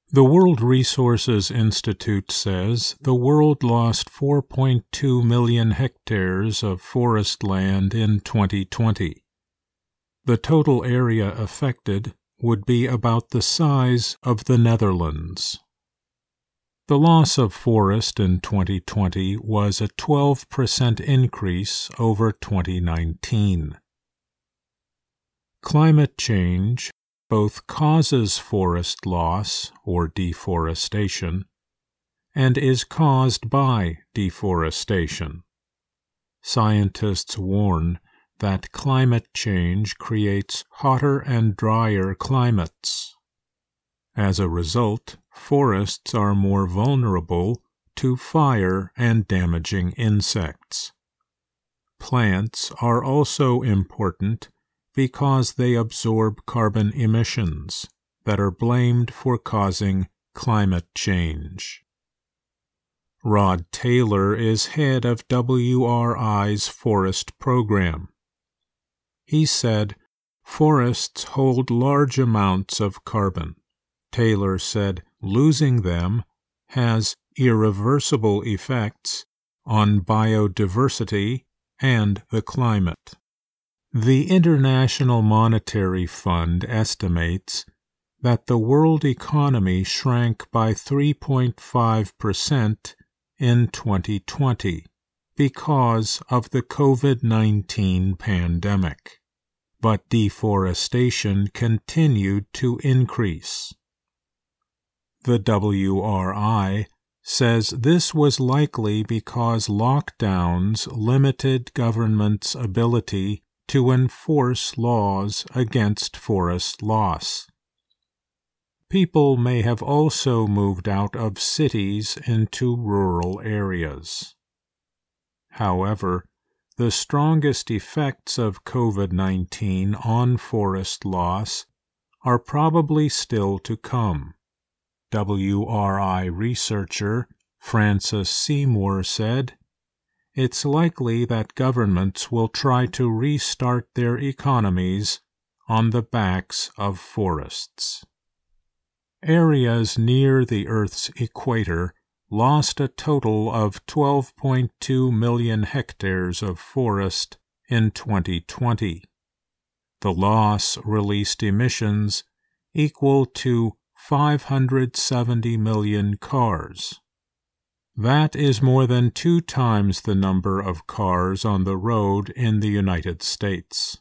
The World Resources Institute says the world lost 4.2 million hectares of forest land in 2020. The total area affected would be about the size of the Netherlands. The loss of forest in 2020 was a 12% increase over 2019. Climate change both causes forest loss or deforestation and is caused by deforestation. Scientists warn that climate change creates hotter and drier climates. As a result, forests are more vulnerable to fire and damaging insects. Plants are also important because they absorb carbon emissions that are blamed for causing climate change. Rod Taylor is head of WRI's forest program. He said, "Forests hold large amounts of carbon." Taylor said losing them has irreversible effects on biodiversity and the climate. The International Monetary Fund estimates that the world economy shrank by 3.5% in 2020 because of the COVID-19 pandemic, but deforestation continued to increase. The WRI says this was likely because lockdowns limited governments' ability to enforce laws against forest loss. People may have also moved out of cities into rural areas. However, the strongest effects of COVID-19 on forest loss are probably still to come. WRI researcher Francis Seymour said, "It's likely that governments will try to restart their economies on the backs of forests." Areas near the Earth's equator lost a total of 12.2 million hectares of forest in 2020. The loss released emissions equal to 570 million cars. That is more than 2 times the number of cars on the road in the United States.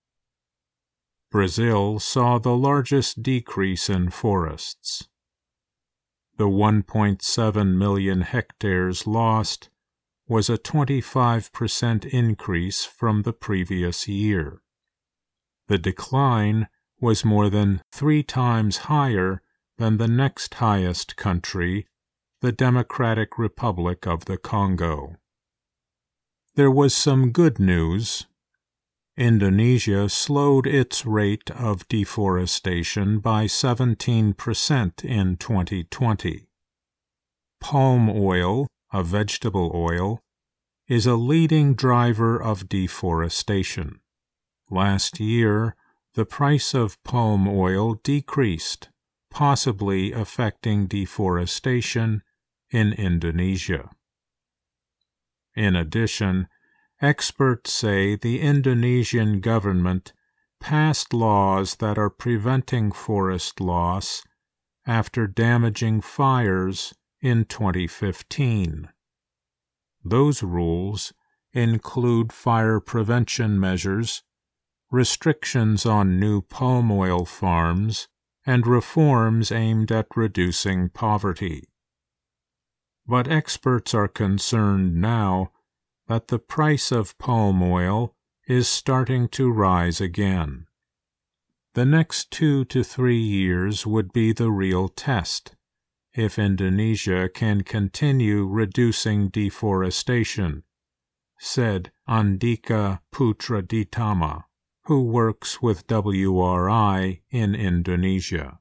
Brazil saw the largest decrease in forests. The 1.7 million hectares lost was a 25% increase from the previous year. The decline was more than 3 times higher than the next highest country, the Democratic Republic of the Congo. There was some good news. Indonesia slowed its rate of deforestation by 17% in 2020. Palm oil, a vegetable oil, is a leading driver of deforestation. Last year, the price of palm oil decreased, possibly affecting deforestation in Indonesia. In addition, experts say the Indonesian government passed laws that are preventing forest loss after damaging fires in 2015. Those rules include fire prevention measures, restrictions on new palm oil farms, and reforms aimed at reducing poverty. But experts are concerned now that the price of palm oil is starting to rise again. The next 2 to 3 years would be the real test, if Indonesia can continue reducing deforestation, said Andika Putraditama, who works with WRI in Indonesia.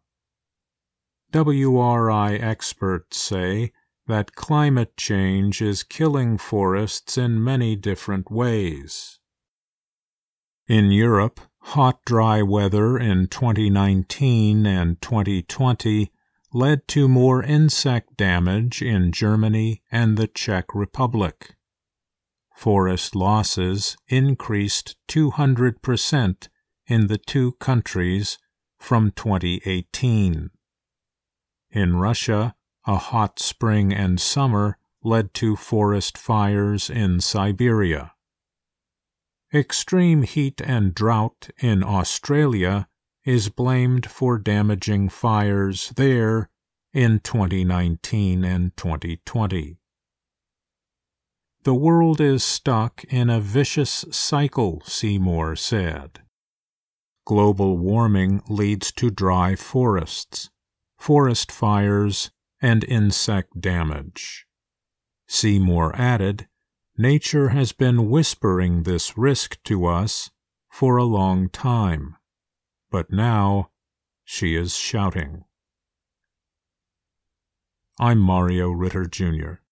WRI experts say that climate change is killing forests in many different ways. In Europe, hot, dry weather in 2019 and 2020 led to more insect damage in Germany and the Czech Republic. Forest losses increased 200% in the two countries from 2018. In Russia, a hot spring and summer led to forest fires in Siberia. Extreme heat and drought in Australia is blamed for damaging fires there in 2019 and 2020. The world is stuck in a vicious cycle, Seymour said. Global warming leads to dry forests, forest fires, and insect damage. Seymour added, nature has been whispering this risk to us for a long time, but now she is shouting. I'm Mario Ritter, Jr.